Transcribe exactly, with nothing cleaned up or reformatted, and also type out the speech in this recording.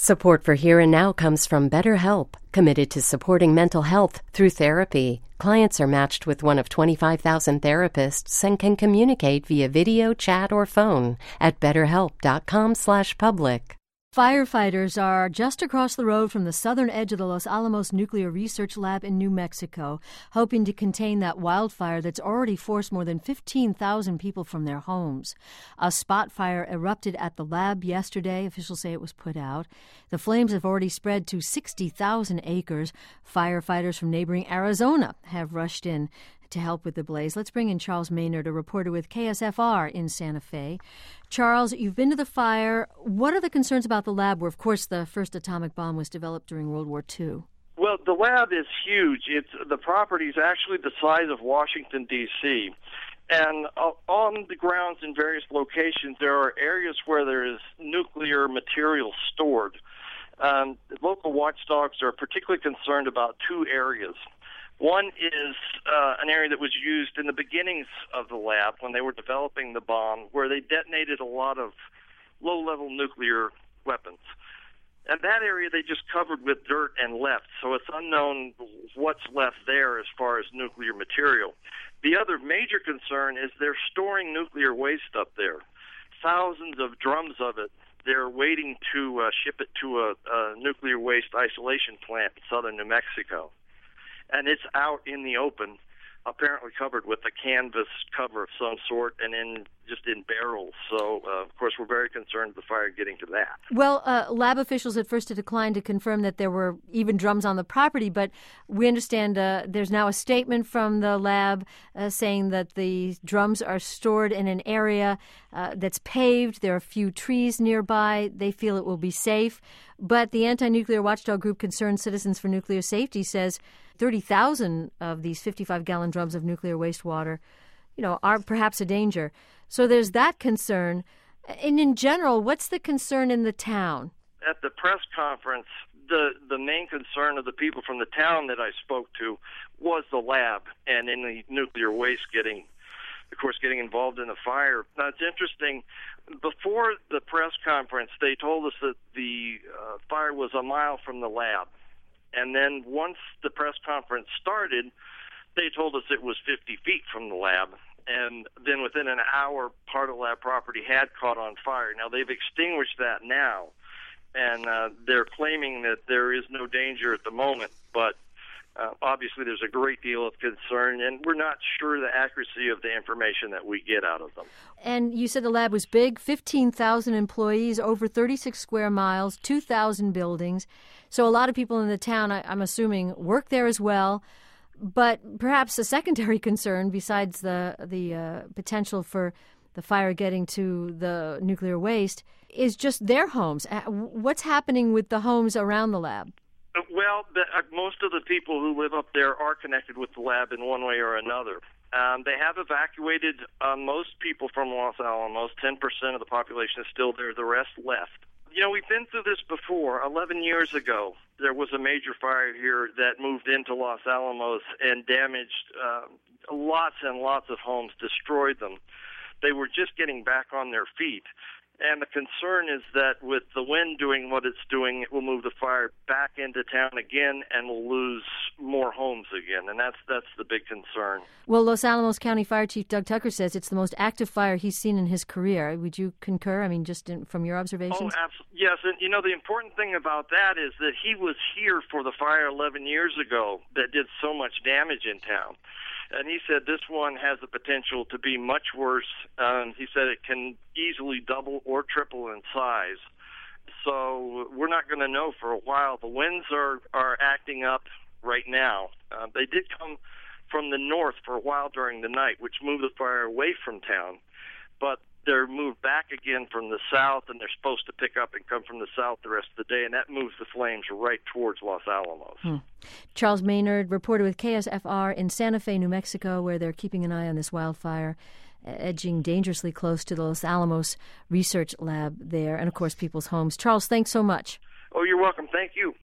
Support for Here and Now comes from BetterHelp, committed to supporting mental health through therapy. Clients are matched with one of twenty-five thousand therapists and can communicate via video, chat, or phone at betterhelp.com slash public. Firefighters are just across the road from the southern edge of the Los Alamos Nuclear Research Lab in New Mexico, hoping to contain that wildfire that's already forced more than fifteen thousand people from their homes. A spot fire erupted at the lab yesterday. Officials say it was put out. The flames have already spread to sixty thousand acres. Firefighters from neighboring Arizona have rushed in to help with the blaze. Let's bring in Charles Maynard, a reporter with K S F R in Santa Fe. Charles, you've been to the fire. What are the concerns about the lab where, of course, the first atomic bomb was developed during World War Two? Well, the lab is huge. It's the property is actually the size of Washington, D C, and uh, on the grounds in various locations, there are areas where there is nuclear material stored. Um, local watchdogs are particularly concerned about two areas. One is uh, an area that was used in the beginnings of the lab when they were developing the bomb, where they detonated a lot of low-level nuclear weapons. And that area they just covered with dirt and left, so it's unknown what's left there as far as nuclear material. The other major concern is they're storing nuclear waste up there, thousands of drums of it. They're waiting to uh, ship it to a, a nuclear waste isolation plant in southern New Mexico. And it's out in the open, apparently covered with a canvas cover of some sort and in just in barrels. So, uh, of course, we're very concerned with the fire getting to that. Well, uh, lab officials at first had declined to confirm that there were even drums on the property, but we understand uh, there's now a statement from the lab uh, saying that the drums are stored in an area uh, that's paved. There are a few trees nearby. They feel it will be safe. But the anti-nuclear watchdog group Concerned Citizens for Nuclear Safety says thirty thousand of these fifty-five gallon drums of nuclear wastewater, you know, are perhaps a danger. So there's that concern. And in general, what's the concern in the town? At the press conference, the, the main concern of the people from the town that I spoke to was the lab and in the nuclear waste getting, of course, getting involved in the fire. Now, it's interesting. Before the press conference, they told us that the uh, fire was a mile from the lab. And then once the press conference started, they told us it was fifty feet from the lab. And then within an hour, part of the lab property had caught on fire. Now, they've extinguished that now, and uh, they're claiming that there is no danger at the moment. But uh, obviously there's a great deal of concern, and we're not sure the accuracy of the information that we get out of them. And you said the lab was big, fifteen thousand employees, over thirty-six square miles, two thousand buildings. So a lot of people in the town, I, I'm assuming, work there as well. But perhaps a secondary concern, besides the the uh, potential for the fire getting to the nuclear waste, is just their homes. What's happening with the homes around the lab? Well, the, uh, most of the people who live up there are connected with the lab in one way or another. Um, they have evacuated uh, most people from Los Alamos. ten percent of the population is still there. The rest left. You know, we've been through this before. eleven years ago, there was a major fire here that moved into Los Alamos and damaged uh, lots and lots of homes, destroyed them. They were just getting back on their feet. And the concern is that with the wind doing what it's doing, it will move the fire back into town again and we'll lose more homes again. And that's that's the big concern. Well, Los Alamos County Fire Chief Doug Tucker says it's the most active fire he's seen in his career. Would you concur? I mean, just in, from your observations? Oh, absolutely. Yes. And, you know, the important thing about that is that he was here for the fire eleven years ago that did so much damage in town. And he said this one has the potential to be much worse. Um, he said it can easily double or triple in size. So we're not going to know for a while. The winds are, are acting up right now. Uh, they did come from the north for a while during the night, which moved the fire away from town. But they're moved back again from the south, and they're supposed to pick up and come from the south the rest of the day, and that moves the flames right towards Los Alamos. Hmm. Charles Maynard, reporter with K S F R in Santa Fe, New Mexico, where they're keeping an eye on this wildfire, edging dangerously close to the Los Alamos Research Lab there, and, of course, people's homes. Charles, thanks so much. Oh, you're welcome. Thank you.